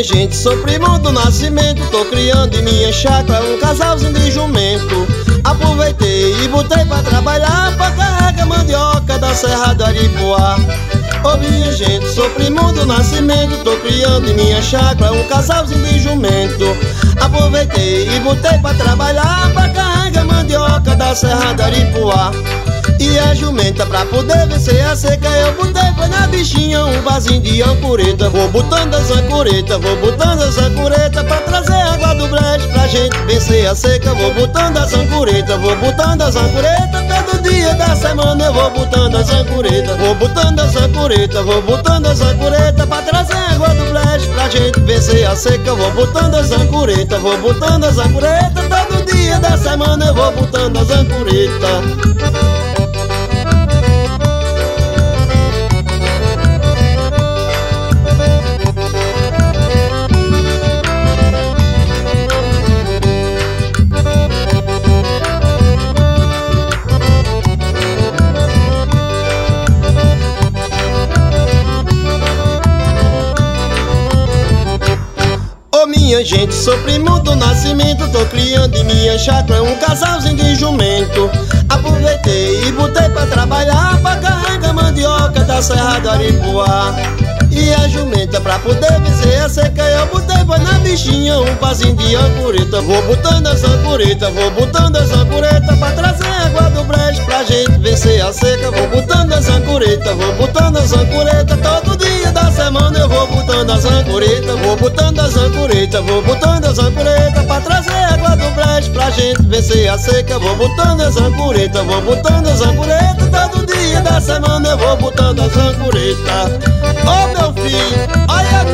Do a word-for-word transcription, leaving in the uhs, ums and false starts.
minha gente, sou primo do nascimento. Tô criando em minha chácara um casalzinho de jumento. Aproveitei e botei pra trabalhar, pra carregar mandioca da Serra do Aripuá. Ô minha gente, sou primo do nascimento. Tô criando em minha chácara um casalzinho de jumento. Aproveitei e botei pra trabalhar, pra carregar mandioca da Serra do Aripuá. E a jumenta pra poder vencer a seca, eu botei foi na bichinha um vasinho de ancoreta. Vou botando as ancoretas, vou botando as ancoretas pra trazer água do brejo pra gente vencer a seca. Vou botando as ancoretas, vou botando as ancoretas. Todo dia da semana eu vou botando as ancoretas. Vou botando as ancoretas, vou botando as ancoretas pra trazer água do brejo pra gente vencer a seca. Vou botando as ancoretas, vou botando as ancoretas. Todo dia da semana eu vou botando as ancoretas. Minha gente, sou primo do nascimento. Tô criando em minha chácara um casalzinho de jumento. Aproveitei e botei pra trabalhar, pra carregar mandioca da Serra do Aripuá. E a jumenta pra poder vencer a seca, eu botei foi na bichinha um vasinho de ancoreta. Vou botando as ancoretas, vou botando as ancoretas pra trazer água do brejo pra gente vencer a seca. Vou botando as ancoretas, vou botando as ancoretas. Todo dia da semana eu vou botando as ancoretas. Vou botando as ancoretas, vou botando as ancoretas pra trazer água do brejo pra gente vencer a seca. Vou botando as ancoretas, vou botando as ancoretas. Todo dia da semana eu vou botando as ancoretas. Ô meu filho, olha